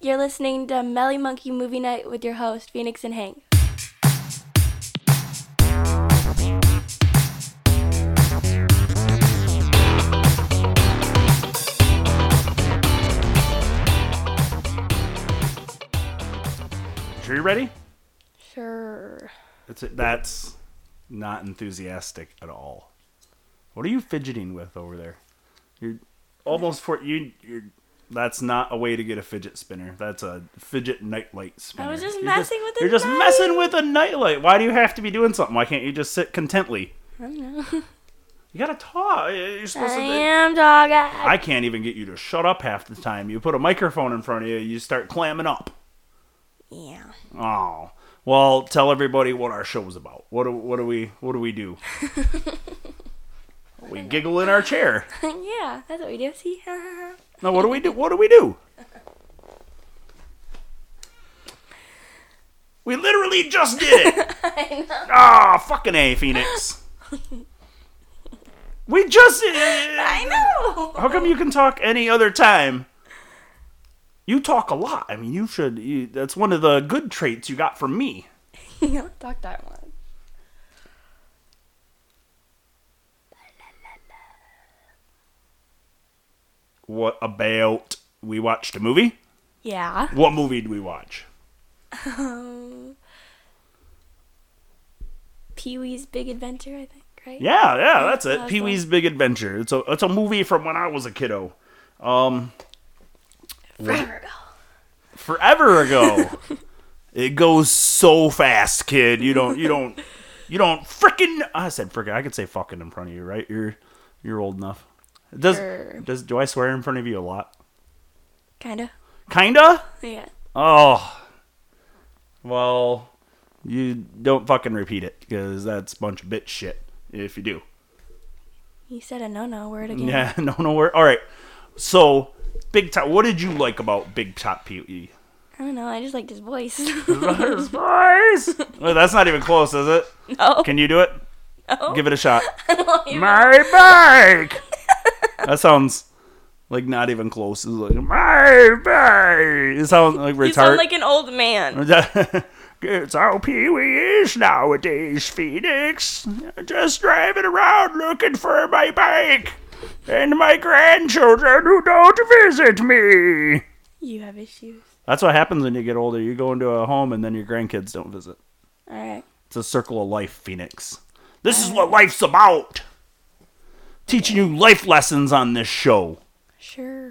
You're listening to Melly Monkey Movie Night with your host, Phoenix and Hank. Sure you're ready? Sure. That's not enthusiastic at all. What are you fidgeting with over there? You're almost for you. That's not a way to get a fidget spinner. That's a fidget nightlight spinner. I was just messing with it. You're just messing with a nightlight. Why do you have to be doing something? Why can't you just sit contently? I don't know. You gotta talk. You're supposed to. am talking. I can't even get you to shut up half the time. You put a microphone in front of you, you start clamming up. Yeah. Oh. Well, tell everybody what our show's about. What do we do? We giggle in our chair. Yeah, that's what we do. See? No, what do we do? What do we do? We literally just did it. I know. Ah, fucking A, Phoenix. We just did it. I know. How come you can talk any other time? You talk a lot. I mean, you should. That's one of the good traits you got from me. You don't talk that much. What about we watched a movie? Yeah. What movie did we watch? Pee-wee's Big Adventure, I think, right? Yeah, that's it. That's Pee-wee's Big Adventure. It's a movie from when I was a kiddo. Forever ago. It goes so fast, kid. You don't frickin'. I said frickin'. I could say fucking in front of you, right? You're old enough. Do I swear in front of you a lot? Kinda. Yeah. Oh. Well, you don't fucking repeat it, because that's a bunch of bitch shit if you do. You said a no-no word again. Yeah, no word. All right. So, Big Top. What did you like about Big Top Pee-wee? I don't know. I just liked his voice. His voice. Well, that's not even close, is it? No. Can you do it? No. Give it a shot. My bike. That sounds like not even close. It's like my bike. It sounds like retarded. You sound like an old man. It's how Pee-wee is nowadays, Phoenix. Just driving around looking for my bike and my grandchildren who don't visit me. You have issues. That's what happens when you get older. You go into a home and then your grandkids don't visit. All right. It's a circle of life, Phoenix. This is what life's about. Teaching you life lessons on this show. Sure.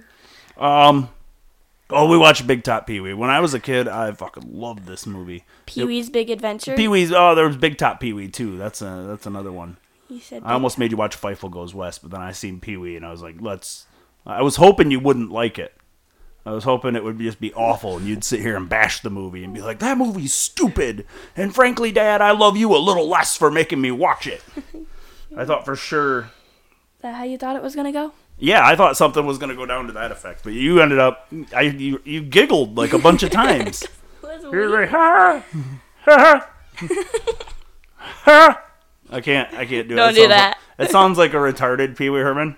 We watched Big Top Pee-wee. When I was a kid, I fucking loved this movie. Pee-wee's Big Adventure. Pee-wee's. Oh, there was Big Top Pee-wee too. That's another one. You said. I almost made you watch Fievel Goes West, but then I seen Pee-wee and I was like, I was hoping you wouldn't like it. I was hoping it would just be awful and you'd sit here and bash the movie and be like, that movie's stupid. And frankly, Dad, I love you a little less for making me watch it. I thought for sure. Is that how you thought it was gonna go? Yeah, I thought something was going to go down to that effect. But you ended up, you giggled like a bunch of times. You're like, ha, ha, ha. I can't do it. Don't do that. It sounds like a retarded Pee Wee Herman.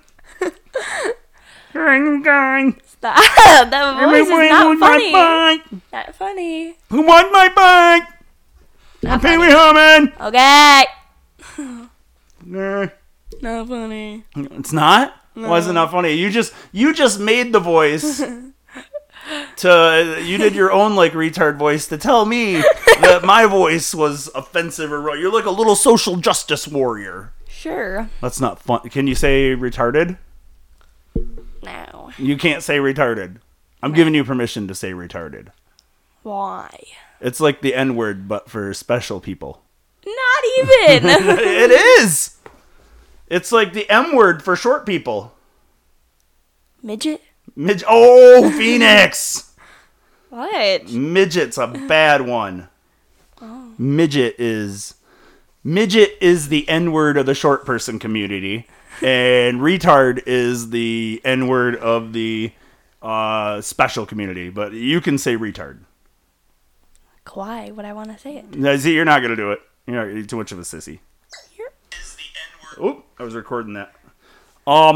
Gang. Stop. That voice is not funny. Not funny. Who wants my bike? I'm Pee Wee Herman. Okay. Nah. Not funny. It's not? No. Why is it not funny? You just made the voice. You did your own like retard voice to tell me that my voice was offensive or wrong. You're like a little social justice warrior. Sure. That's not fun. Can you say retarded? No. You can't say retarded. I'm giving you permission to say retarded. Why? It's like the N-word, but for special people. Not even. It is. It's like the M-word for short people. Midget? Oh, Phoenix! What? Midget's a bad one. Oh. Midget is the N-word of the short person community, and retard is the N-word of the special community. But you can say retard. Why would I want to say it? See, you're not gonna do it. You're too much of a sissy. Here. Oh, I was recording that.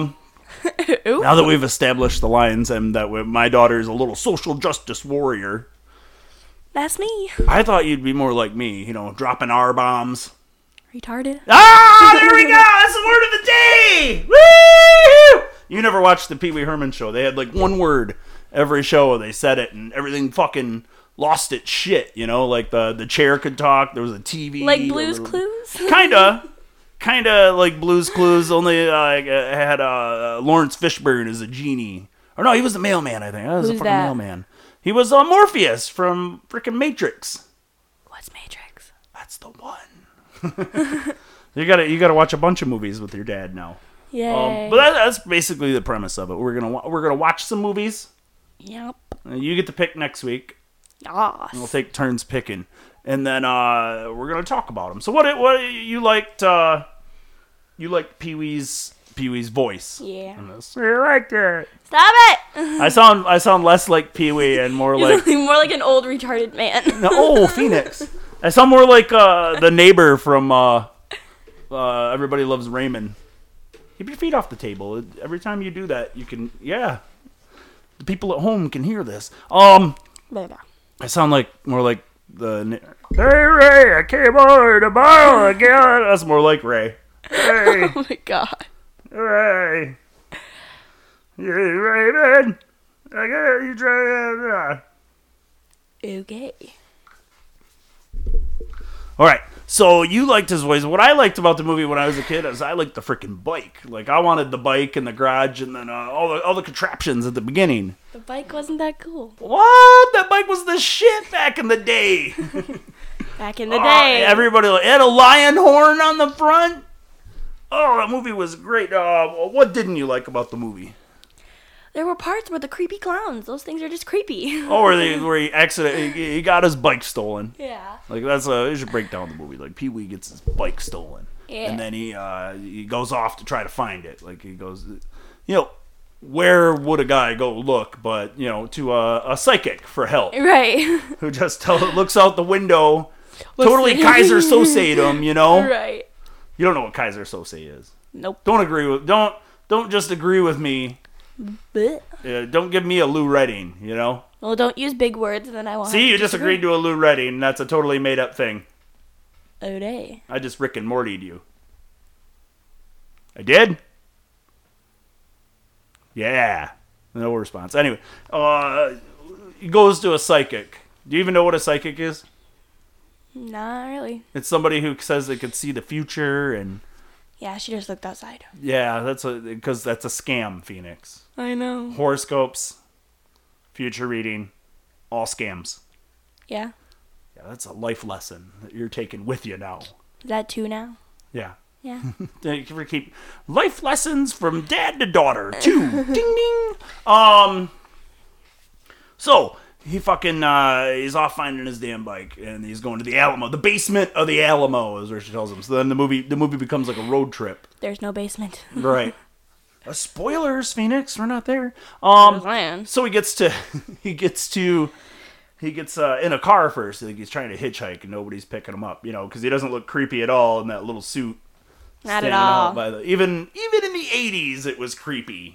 Ooh. Now that we've established the lines and that my daughter is a little social justice warrior, That's me. I thought you'd be more like me, dropping R-bombs. Retarded. Ah, there we go. That's the word of the day. Woo! You never watched the Pee Wee Herman show. They had like one word every show. They said it and everything fucking lost its shit, like the chair could talk. There was a TV. Like Blue's Clues? Kinda like Blue's Clues, only had Lawrence Fishburne as a genie. Or no, he was the mailman, I think. That was Who's a fucking that? mailman. He was Morpheus from frickin' Matrix. What's Matrix? That's the one. You gotta watch a bunch of movies with your dad now. Yay. But that's basically the premise of it. We're gonna watch some movies. Yep. You get to pick next week. Yas. We'll take turns picking, and then we're gonna talk about them. So what you liked? You liked Pee Wee's voice? Yeah. In this. You liked it. Stop it! I sound less like Pee Wee and more like More like an old retarded man. no, Phoenix. I sound more like the neighbor from Everybody Loves Raymond. Keep your feet off the table. Every time you do that, you can. Yeah, the people at home can hear this. I sound more like the. Hey Ray, I came over to borrow again. That's more like Ray. Hey, Oh my god. Ray. Hey Raymond, I got you try. Okay. All right. So you liked his voice. What I liked about the movie when I was a kid is I liked the freaking bike. Like I wanted the bike in the garage, and then all the contraptions at the beginning. The bike wasn't that cool. What? That bike was the shit back in the day. Back in the day. Everybody had a lion horn on the front. Oh, that movie was great. What didn't you like about the movie? There were parts where the creepy clowns. Those things are just creepy. Oh, where he got his bike stolen. Yeah. Like that's you should break down the movie. Like Pee Wee gets his bike stolen, Yeah. and then he goes off to try to find it. Like he goes, where would a guy go look but to a psychic for help Right. who just looks out the window, totally Kaiser Sose him. Right. You don't know what Kaiser Sose is. Nope. Don't just agree with me. Blech. Don't give me a Lou Redding. Well, don't use big words, and then I won't. See, you just agreed to a Lou Redding. That's a totally made up thing. Oh, day. I just Rick and Morty'd you. I did? Yeah. No response. Anyway, he goes to a psychic. Do you even know what a psychic is? Not really. It's somebody who says they could see the future, and Yeah, she just looked outside. yeah, because that's a scam, Phoenix. I know. Horoscopes, future reading, all scams. Yeah. Yeah, that's a life lesson that you're taking with you now. Is that 2 now? Yeah. Yeah. You can keep life lessons from dad to daughter. 2. Ding ding. So he fucking he's off finding his damn bike, and he's going to the Alamo, the basement of the Alamo, is where she tells him. So then the movie becomes like a road trip. There's no basement. Right. Spoilers, Phoenix. We're not there. Land. So he gets in a car first. Like he's trying to hitchhike, and nobody's picking him up. Because he doesn't look creepy at all in that little suit. Not at standing out all. by even in the 80s, it was creepy.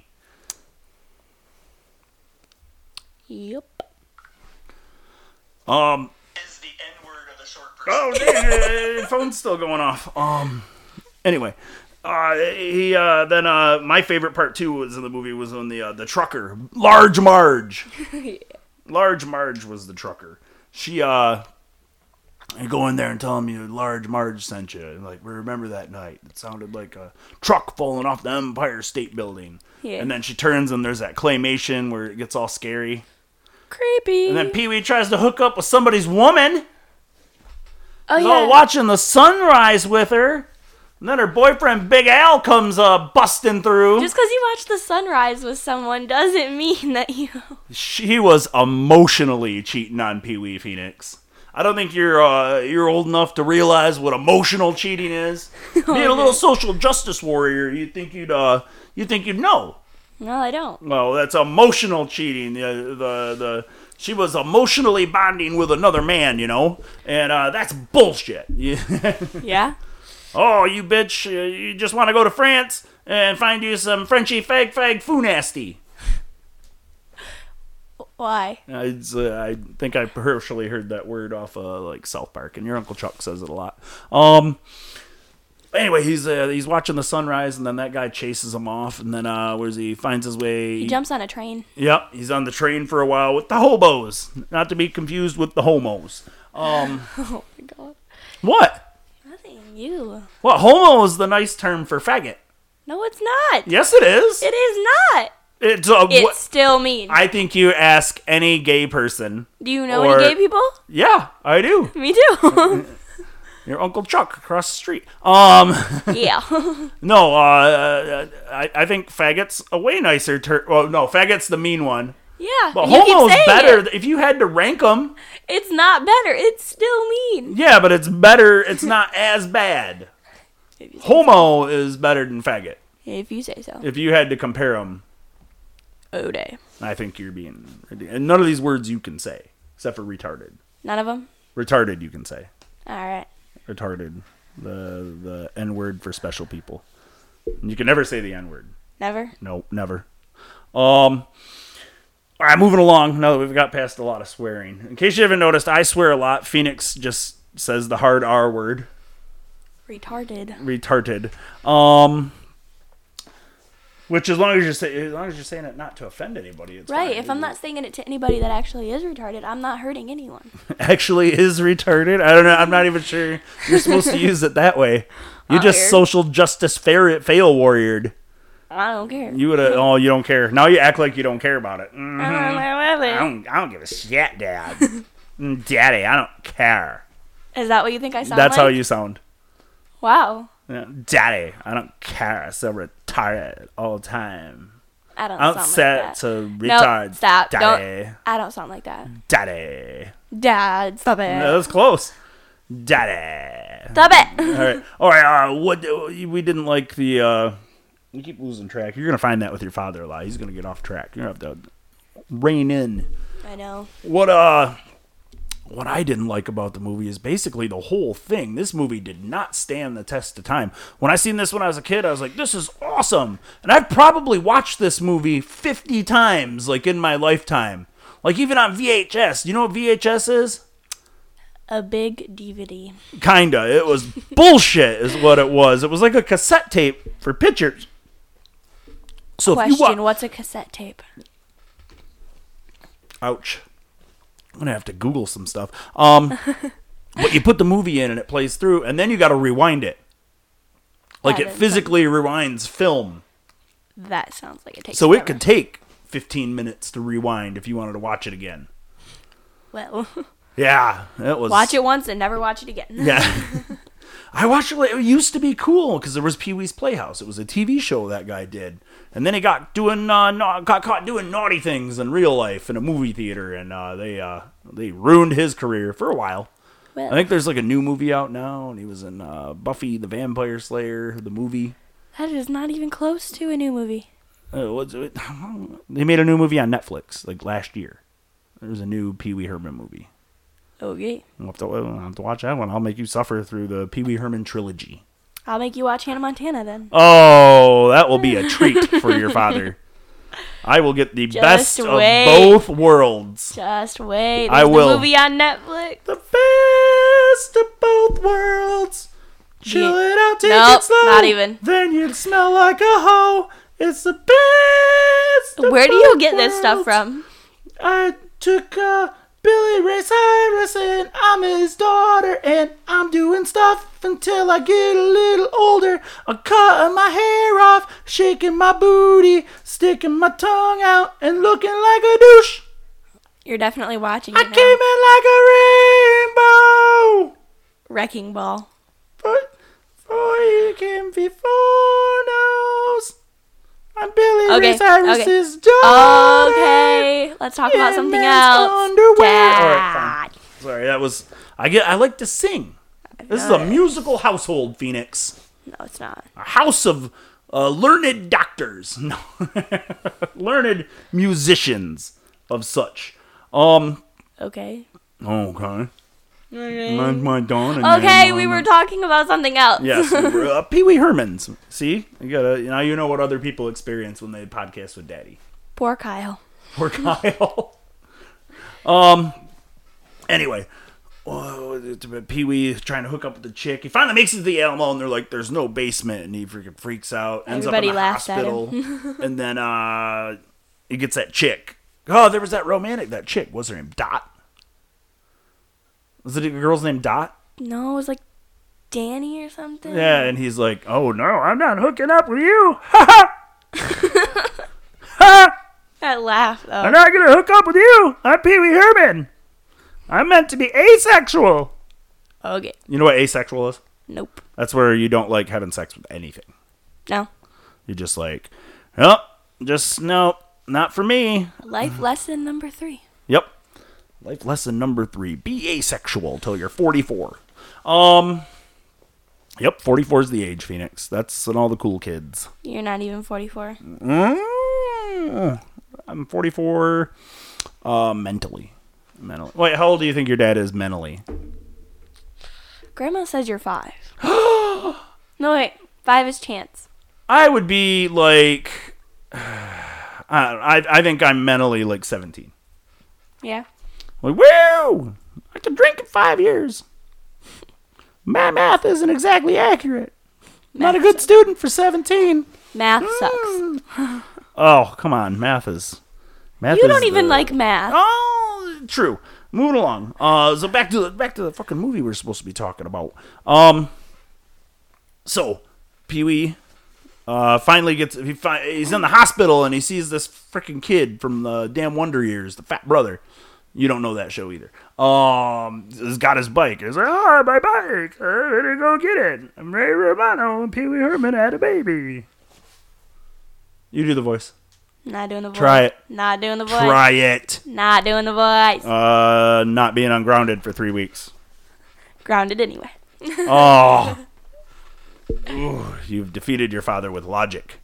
Yep. Is the N-word of the short person. Oh, dang, phone's still going off. Anyway, he then my favorite part too was in the movie was when the trucker, Large Marge. Large Marge was the trucker. She you go in there and tell him Large Marge sent you. And like, we remember that night. It sounded like a truck falling off the Empire State Building. Yeah. And then she turns and there's that claymation where it gets all scary. Creepy. And then Pee Wee tries to hook up with somebody's woman. Oh, He's yeah. all watching the sunrise with her. And then her boyfriend Big Al comes busting through. Just because you watch the sunrise with someone doesn't mean that you... She was emotionally cheating on Pee Wee, Phoenix. I don't think you're old enough to realize what emotional cheating is. Being a little social justice warrior, you'd think you'd know. No, I don't. Well, that's emotional cheating. She was emotionally bonding with another man, and that's bullshit. Yeah? Oh, you bitch, you just want to go to France and find you some Frenchy fag foo nasty. Why? I think I partially heard that word off like South Park, and your Uncle Chuck says it a lot. Anyway, he's watching the sunrise, and then that guy chases him off, and then he finds his way. He jumps on a train. Yep, he's on the train for a while with the hobos, not to be confused with the homos. Oh my god. What? Nothing. You. What? Homo is the nice term for faggot. No, it's not. Yes, it is. It is not. It's still mean. I think you ask any gay person. Do you know any gay people? Yeah, I do. Me too. Your Uncle Chuck across the street. Yeah. No, I think faggot's a way nicer term. Well, no, faggot's the mean one. Yeah. But you homo's keep saying better. it. If you had to rank them. It's not better. It's still mean. Yeah, but it's better. It's not as bad. Homo is better than faggot. If you say so. If you had to compare them. Oh, day. I think you're being... And none of these words you can say, except for retarded. None of them? Retarded you can say. All right. Retarded. The N-word for special people. And you can never say the N-word. Never? No, never. All right, moving along. Now that we've got past a lot of swearing. In case you haven't noticed, I swear a lot. Phoenix just says the hard R word. Retarded. Retarded. Which, as long as you're saying it not to offend anybody, it's right. fine. If I'm not saying it to anybody that actually is retarded, I'm not hurting anyone. Actually is retarded. I don't know. I'm not even sure you're supposed to use it that way. You just Weird. social justice fail warriored. I don't care. You would have. Oh, you don't care. Now you act like you don't care about it. Mhm. I don't give a shit, Dad. Daddy, I don't care. Is that what you think I sound That's like? how you sound. Wow. Yeah. Daddy, I don't care. I'm so retarded all the time. I don't I'm sound set like that. to retard. Nope, stop. Daddy. I don't sound like that. Daddy. Dad, stop it. That was close. Daddy. Stop it. All right. What we didn't like the. We keep losing track. You're gonna find that with your father-in-law. He's gonna get off track. You're gonna have to rein in. I know. What I didn't like about the movie is basically the whole thing. This movie did not stand the test of time. When I seen this when I was a kid, I was like, this is awesome. And I've probably watched this movie 50 times, like, in my lifetime. Like, even on VHS. You know what VHS is? A big DVD. Kinda. It was bullshit is what it was. It was like a cassette tape for pictures. So Question, what's a cassette tape? Ouch. I'm going to have to Google some stuff. But you put the movie in and it plays through, and then you got to rewind it. Like, it physically rewinds film. That sounds like it takes So forever. it could take 15 minutes to rewind if you wanted to watch it again. Well, Yeah, it was... watch it once and never watch it again. Yeah. I watched it. It used to be cool because there was Pee-wee's Playhouse. It was a TV show that guy did. And then he got caught doing naughty things in real life in a movie theater, and they ruined his career for a while. Well, I think there's like a new movie out now, and he was in Buffy the Vampire Slayer, the movie. that is not even close to a new movie. They made a new movie on Netflix like last year. There was a new Pee Wee Herman movie. Okay. I'll have to watch that one. I'll make you suffer through the Pee Wee Herman trilogy. I'll make you watch Hannah Montana then. Oh, that will be a treat for your father. I will get the best of both worlds. Just wait. I There's will. the movie on Netflix. The best of both worlds. Chill it out, take Nope, it slow. not even. Then you'd smell like a hoe. It's the best of Where do both you get this stuff worlds. from? I took Billy Ray Cyrus and I'm his daughter, and I'm doing stuff until I get a little older. I'm cutting my hair off, shaking my booty, sticking my tongue out, and looking like a douche. You're definitely watching I it now. came in like a rainbow. Wrecking Ball. For you can be foreigners. I'm Billy Ray Okay, Cyrus's daughter. Okay, let's talk about in something men's else. underwear. Dad. All right, fine. Sorry, that was... I like to sing. This is a musical household, Phoenix. No, it's not. A house of learned doctors. No. Learned musicians of such. Okay. Okay. Mine's my dawn. Okay, we were talking about something else. Yes, Pee Wee Herman's. See, now you know what other people experience when they podcast with Daddy. Poor Kyle. Poor Kyle. Anyway, Pee Wee is trying to hook up with the chick. He finally makes it to the Alamo, and they're like, "There's no basement," and he freaking freaks out. Ends Everybody up in the laughs at hospital, and then he gets that chick. Oh, there was that chick. What's her name? Dot. Was it a girl's name Dot? No, it was like Danny or something. Yeah, and he's like, "Oh no, I'm not hooking up with you." Ha ha. Ha. That laugh, though. I'm not gonna hook up with you. I'm Pee Wee Herman. I'm meant to be asexual. Okay. You know what asexual is? Nope. That's where you don't like having sex with anything. No. You're just like, no, not for me. Life lesson number 3. Yep. Life lesson number 3. Be asexual till you're 44. Yep, 44 is the age, Phoenix. That's in all the cool kids. You're not even 44. I'm 44 mentally. Wait, how old do you think your dad is mentally? Grandma says you're 5. No, wait. 5 is chance. I would be like... I think I'm mentally like 17. Yeah. Like, woo! I can drink in 5 years. My math isn't exactly accurate. Not a good student for 17. Math sucks. Oh, come on. Math is... You don't even like math. Oh, true. Moving along. So back to the fucking movie we're supposed to be talking about. So Pee Wee finally gets he's in the hospital and he sees this freaking kid from the damn Wonder Years, the fat brother. You don't know that show either. He's got his bike. He's like, oh, my bike. I better go get it. I'm Ray Romano and Pee Wee Herman had a baby. You do the voice. Not doing the voice. Try it. Not doing the voice. Try it. Not doing the voice. Not being ungrounded for 3 weeks. Grounded anyway. Oh. Ooh, you've defeated your father with logic.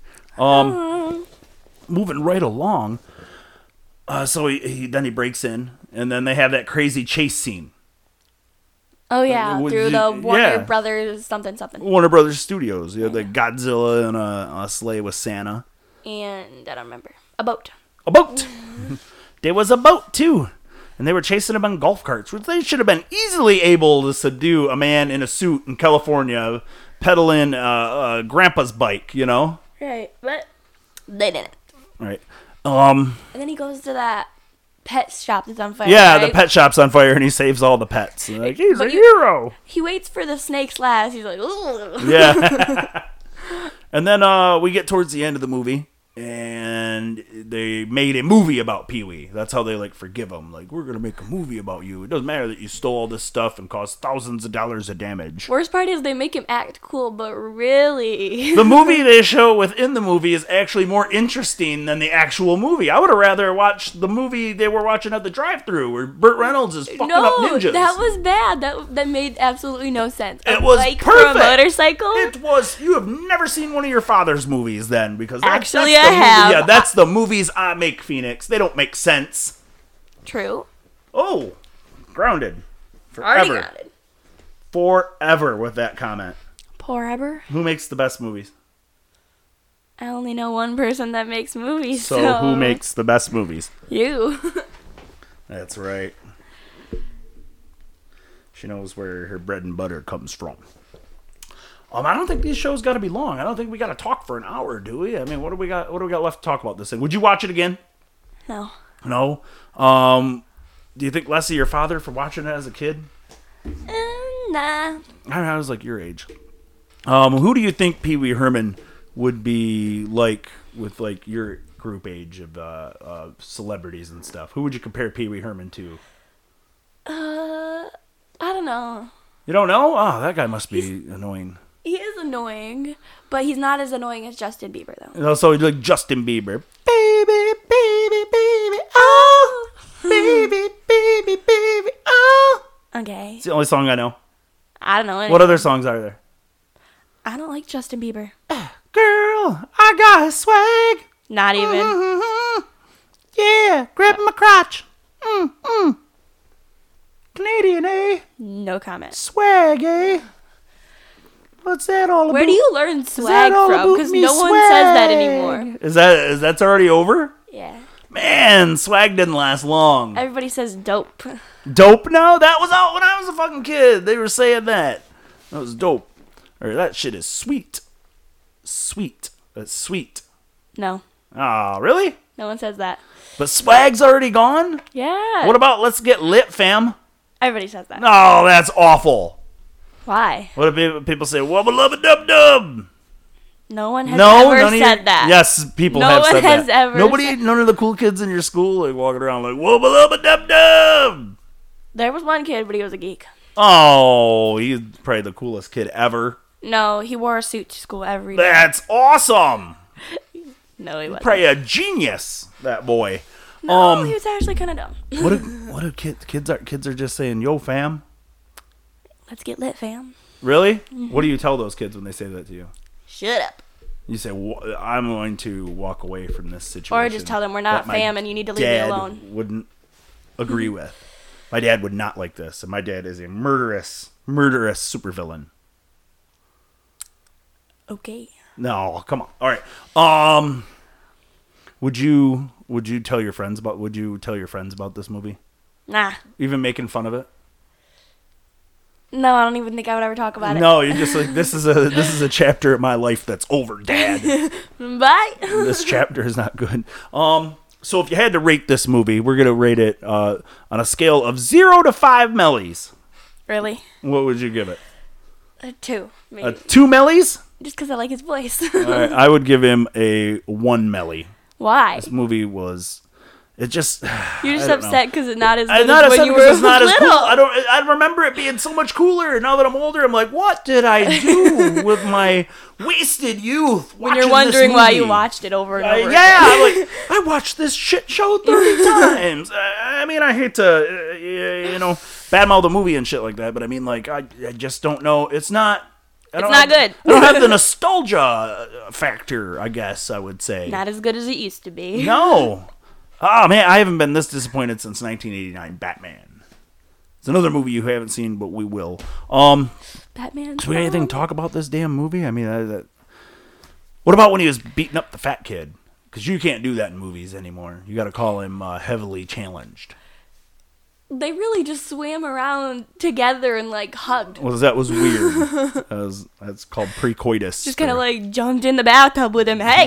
Moving right along. So he breaks in, and then they have that crazy chase scene. Oh, yeah. Through the Warner yeah. Brothers something. Warner Brothers Studios. You have the Godzilla and a sleigh with Santa. And I don't remember. A boat. A boat. There was a boat, too. And they were chasing him on golf carts, which they should have been easily able to subdue a man in a suit in California pedaling grandpa's bike, you know? Right. But they didn't. Right. And then he goes to that pet shop that's on fire. Yeah, right? the pet shop's on fire, and he saves all the pets. And like, he's a hero. He waits for the snakes last. He's like, ugh. Yeah. And then we get towards the end of the movie, and they made a movie about Pee Wee. That's how they forgive him. Like, we're gonna make a movie about you. It doesn't matter that you stole all this stuff and caused thousands of dollars of damage. Worst part is they make him act cool, but really, the movie they show within the movie is actually more interesting than the actual movie. I would have rather watched the movie they were watching at the drive-thru where Burt Reynolds is fucking up ninjas. That was bad. That made absolutely no sense. It was perfect. For a motorcycle. It was. You have never seen one of your father's movies then, because that's actually the I have. Yeah, that's the movies I make, Phoenix. They don't make sense. True. Oh, grounded. Already Forever. grounded. Forever with that comment. Forever. Who makes the best movies? I only know one person that makes movies. So who makes the best movies? You. That's right. She knows where her bread and butter comes from. I don't think these shows got to be long. I don't think we got to talk for an hour, do we? I mean, what do we got left to talk about this thing? Would you watch it again? No. No. Do you think less of your father for watching it as a kid? Nah. I was like your age. Who do you think Pee Wee Herman would be like with your group age of celebrities and stuff? Who would you compare Pee Wee Herman to? I don't know. You don't know? Oh, that guy must be annoying. He is annoying, but he's not as annoying as Justin Bieber, though. So like Justin Bieber. Baby, baby, baby, oh. Baby, baby, baby, oh. Okay. It's the only song I know. I don't know anything. What other songs are there? I don't like Justin Bieber. Girl, I got a swag. Not even. Mm-hmm. Yeah, grab my crotch. Canadian, eh? No comment. Swag, eh? What's that all about? Where do you learn swag all from? about Because me no one says that swag? anymore. Is that's already over? Yeah. Man, swag didn't last long. Everybody says dope. Dope now? That was out when I was a fucking kid. They were saying that. That was dope. Or that shit is sweet. Sweet. That's sweet. No. Ah, really? No one says that. But swag's already gone? Yeah. What about let's get lit, fam? Everybody says that. No, that's awful. Why? What do people say? Wubba lubba dub dub. No one has No, ever none of said you- that. Yes, people No have one said has that. ever Nobody, said- none of the cool kids in your school like walking around like wubba lubba dub dub. There was one kid, but he was a geek. Oh, he's probably the coolest kid ever. No, he wore a suit to school every day. That's awesome. No, he wasn't. Probably a genius, that boy. No, he was actually kind of dumb. What do kids are just saying, yo, fam? Let's get lit, fam. Really? Mm-hmm. What do you tell those kids when they say that to you? Shut up. You say, I'm going to walk away from this situation. Or just tell them we're not that my fam and you need to leave me dad alone. wouldn't agree with. My dad would not like this, and my dad is a murderous supervillain. Okay. No, come on. All right. Would you tell your friends about this movie? Nah. Even making fun of it? No, I don't even think I would ever talk about No, you're just like, this is a chapter of my life that's over, Dad. it. Bye. This chapter is not good. So if you had to rate this movie, we're gonna rate it on a scale of 0 to 5 mellies. Really? What would you give it? 2, maybe. 2 mellies? Just because I like his voice. All right, I would give him a 1 melly. Why? This movie was, it just. You're just I don't know. upset because it's not as I'm good not as when upset you because were it's not as little. cool. I remember it being so much cooler. Now that I'm older, I'm like, what did I do with my wasted youth? When you're watching this wondering why you movie? watched it over and over Yeah, again. I'm like, I watched this shit show 30 times. I mean, I hate to, badmouth the movie and shit like that, but I mean, like, I just don't know. It's not. It's not good. I don't have the nostalgia factor, I guess I would say. Not as good as it used to be. No. Oh, man, I haven't been this disappointed since 1989 Batman. It's another movie you haven't seen, but we will. Batman. Do we have anything to talk about this damn movie? I mean, what about when he was beating up the fat kid? Because you can't do that in movies anymore. You got to call him heavily challenged. They really just swam around together and like hugged. Well, that was weird. That's called pre-coitus. Just kind of like jumped in the bathtub with him. Hey.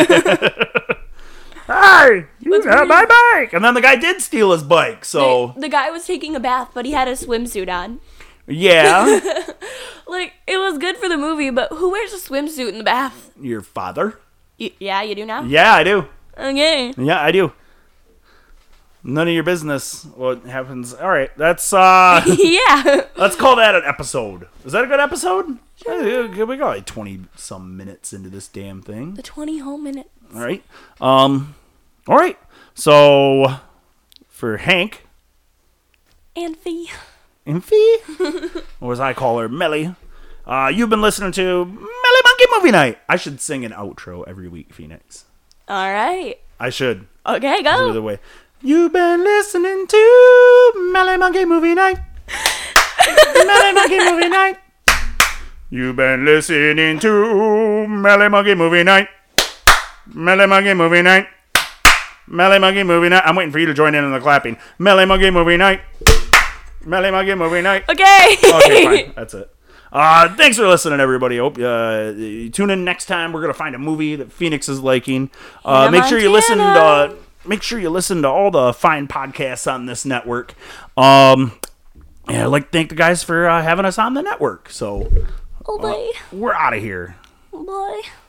Hey, you That's got weird. my bike. And then the guy did steal his bike, so. The guy was taking a bath, but he had a swimsuit on. Yeah. Like, it was good for the movie, but who wears a swimsuit in the bath? Your father? Yeah, you do now? Yeah, I do. Okay. Yeah, I do. None of your business what happens. All right, that's Yeah. let's call that an episode. Is that a good episode? Sure. We got like 20 some minutes into this damn thing. The 20 whole minutes. All right. All right. So for Hank And Fee. and Fee, or as I call her, Melly, you've been listening to Melly Monkey Movie Night. I should sing an outro every week, Phoenix. All right. I should. Okay, Either go. way. You've been listening to Melly Monkey Movie Night. Melly Monkey Movie Night. You've been listening to Melly Monkey Movie Night. Melly Monkey Movie Night. Melly Monkey Movie Night. I'm waiting for you to join in on the clapping. Melly Monkey Movie Night. Melly Monkey Movie Night. Okay. Okay, fine. That's it. Thanks for listening, everybody. Hope you tune in next time. We're gonna find a movie that Phoenix is liking. Make sure you listen to. Make sure you listen to all the fine podcasts on this network. And I'd like to thank the guys for having us on the network. So Oh, boy. we're out of here. Oh, boy.